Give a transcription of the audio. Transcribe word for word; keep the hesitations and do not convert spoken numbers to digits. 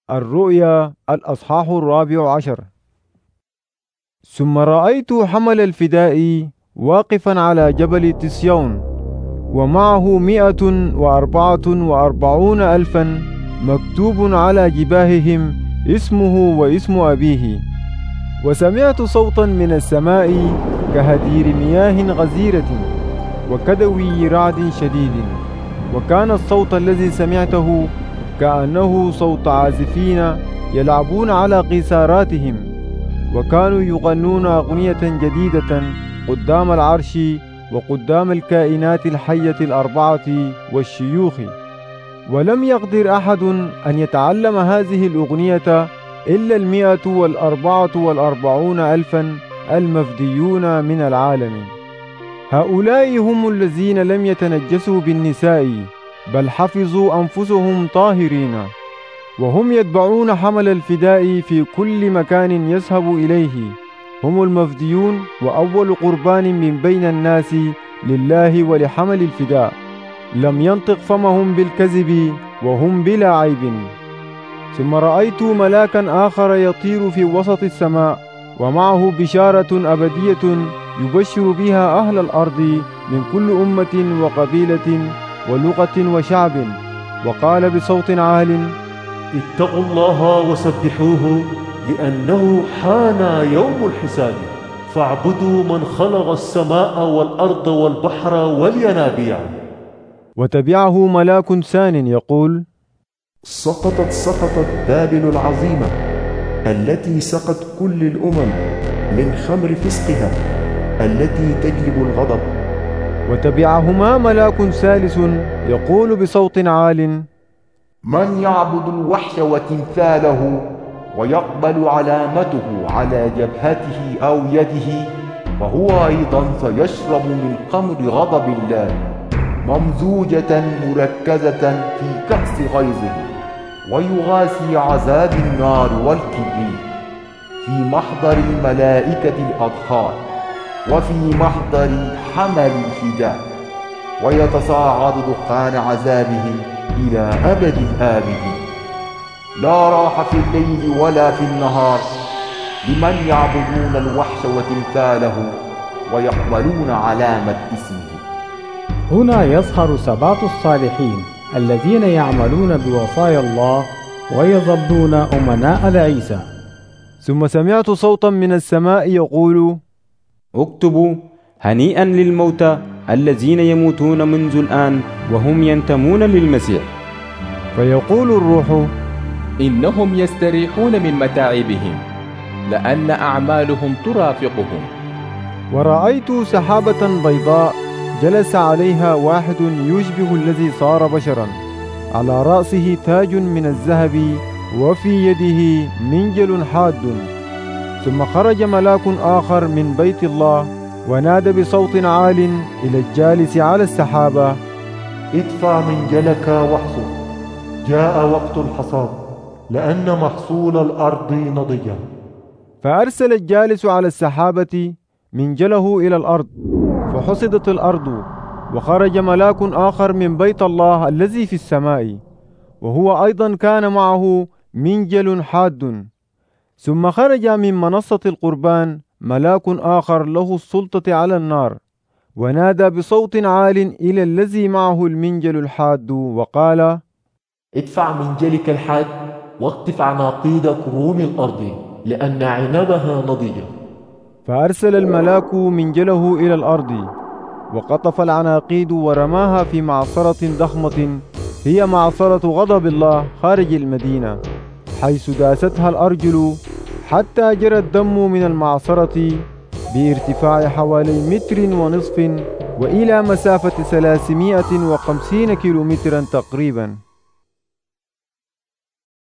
الرؤيا الأصحاح الرابع عشر. ثم رأيت حمل الفداء واقفا على جبل تسيون، ومعه مئة وأربعة وأربعون ألفا، مكتوب على جباههم اسمه واسم أبيه. وسمعت صوتا من السماء كهدير مياه غزيرة وكدوي رعد شديد، وكان الصوت الذي سمعته كأنه صوت عازفين يلعبون على قيثاراتهم، وكانوا يغنون أغنية جديدة قدام العرش وقدام الكائنات الحية الأربعة والشيوخ. ولم يقدر أحد أن يتعلم هذه الأغنية إلا المئة والأربعة والأربعون ألفا المفديون من العالم. هؤلاء هم الذين لم يتنجسوا بالنساء، بل حفظوا أنفسهم طاهرين، وهم يتبعون حمل الفداء في كل مكان يذهب إليه. هم المفديون وأول قربان من بين الناس لله ولحمل الفداء. لم ينطق فمهم بالكذب وهم بلا عيب. ثم رأيت ملاكا آخر يطير في وسط السماء، ومعه بشارة أبدية يبشر بها أهل الأرض من كل أمة وقبيلة ولغة وشعب، وقال بصوت عال: اتقوا الله وسبحوه، لأنه حان يوم الحساب. فاعبدوا من خلق السماء والأرض والبحر والينابيع. وتبعه ملاك ثان يقول: سقطت سقطت بابل العظيمة، التي سقت كل الأمم من خمر فسقها، التي تجلب الغضب. وتبعهما ملاك ثالث يقول بصوت عال: من يعبد الوحش وتمثاله ويقبل علامته على جبهته أو يده، فهو أيضا سيشرب من خمر غضب الله، ممزوجة مركزة في كأس غيظه، ويغاسي عذاب النار والكبريت، في محضر الملائكة الأطهار وفي محضر حمل الفداء، ويتصاعد دخان عذابه إلى أبد الآبدين. لا راحة في الليل ولا في النهار لمن يعبدون الوحش وتمثاله ويقبلون علامة اسمه. هنا يظهر سباط الصالحين الذين يعملون بوصايا الله ويظلون أمناء لعيسى. ثم سمعت صوتا من السماء يقول: اكتبوا: هنيئا للموتى الذين يموتون منذ الآن وهم ينتمون للمسيح. فيقول الروح: إنهم يستريحون من متاعبهم، لأن أعمالهم ترافقهم. ورأيت سحابة بيضاء جلس عليها واحد يشبه الذي صار بشرا، على رأسه تاج من الذهب، وفي يده منجل حاد. ثم خرج ملاك آخر من بيت الله ونادى بصوت عال إلى الجالس على السحابة: ادفع منجلك واحصد، جاء وقت الحصاد، لأن محصول الأرض نضج. فأرسل الجالس على السحابة منجله إلى الأرض، فحصدت الأرض. وخرج ملاك آخر من بيت الله الذي في السماء، وهو أيضا كان معه منجل حاد. ثم خرج من منصة القربان ملاك آخر له السلطة على النار، ونادى بصوت عال إلى الذي معه المنجل الحاد وقال: ادفع منجلك الحاد واقطف عناقيد كروم الأرض، لأن عنبها نضجة. فأرسل الملاك منجله إلى الأرض، وقطف العناقيد ورماها في معصرة ضخمة، هي معصرة غضب الله خارج المدينة، حيث داستها الأرجل حتى جرى الدم من المعصرة بارتفاع حوالي متر ونصف، وإلى مسافة ثلاثمائة وخمسين كيلومترا تقريبا.